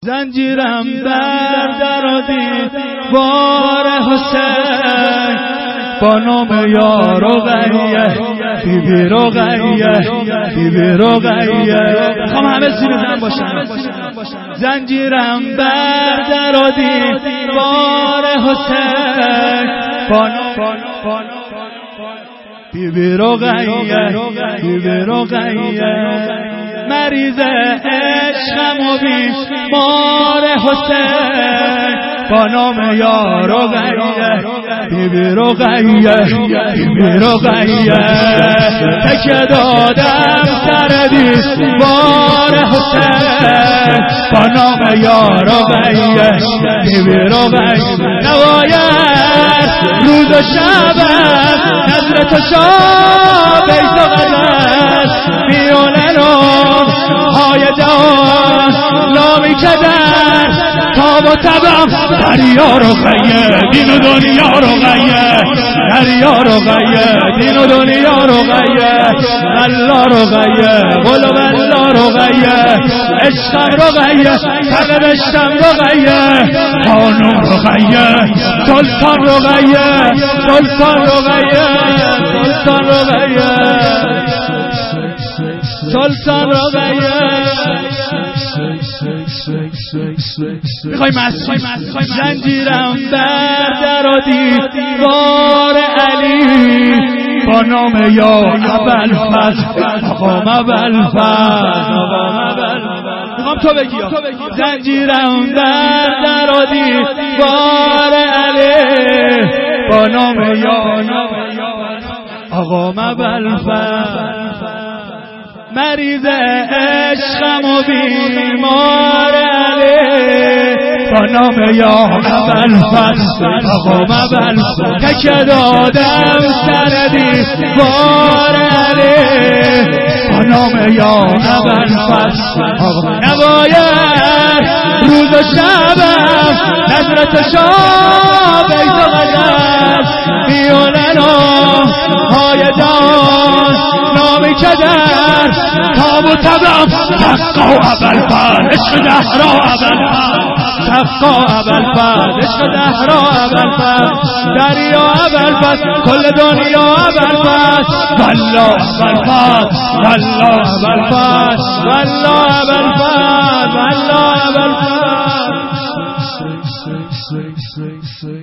زنجیرم بر در دیوار حسین با نام یا رقیه بیبی رقیه بیبی رقیه میخوام همه زیر زن باشن. زنجیرم بر در دیوار حسین با نام بیبی رقیه بیبی رقیه مریض عشقم و بیمار حسین با نام یا رقیه بیبی رقیه بیبی رقیه تکیه دادم سر دیوار حسین با نام یا رقیه بیبی رقیه نوایت روز و شبت نظر تو شاه بیت و غزل میوننم های جان لامی کدر تاب و تبم دریا رقیه دین و دنیا رقیه دریا رقیه دین و دنیا رقیه الله رقیه قلوب الله رقیه عشقم رقیه طلبشتم رقیه خانم رقیه سلطان رقیه سلطان رقیه سلطان رقیه سلطان رقیه میخوای مسیح زنجیرم بر در و دیوار علی با نام یا ابوالفضل مقام ابوالفضل میخوام تو بگی زنجیرم بر در و دیوار علی با نام یا آقا ابوالفضل مریض عشقم و بیمار علی با نام یا ابوالفضل آقا ابوالفضل تکیه دادم سر دیوار علی با نام یا ابوالفضل آقا نباید روز و شبم نظرت شاه بیت و غزل میوننم های جان نامی کدر تاب و تبم تقا و ابوالفضل عشق دهرا ابوالفضل تقا ابوالفضل عشق دهرا ابوالفضل دریا ابوالفضل کل دنیا ابوالفضل والله ابوالفضل والله ابوالفضل والله ابوالفضل والله ابوالفضل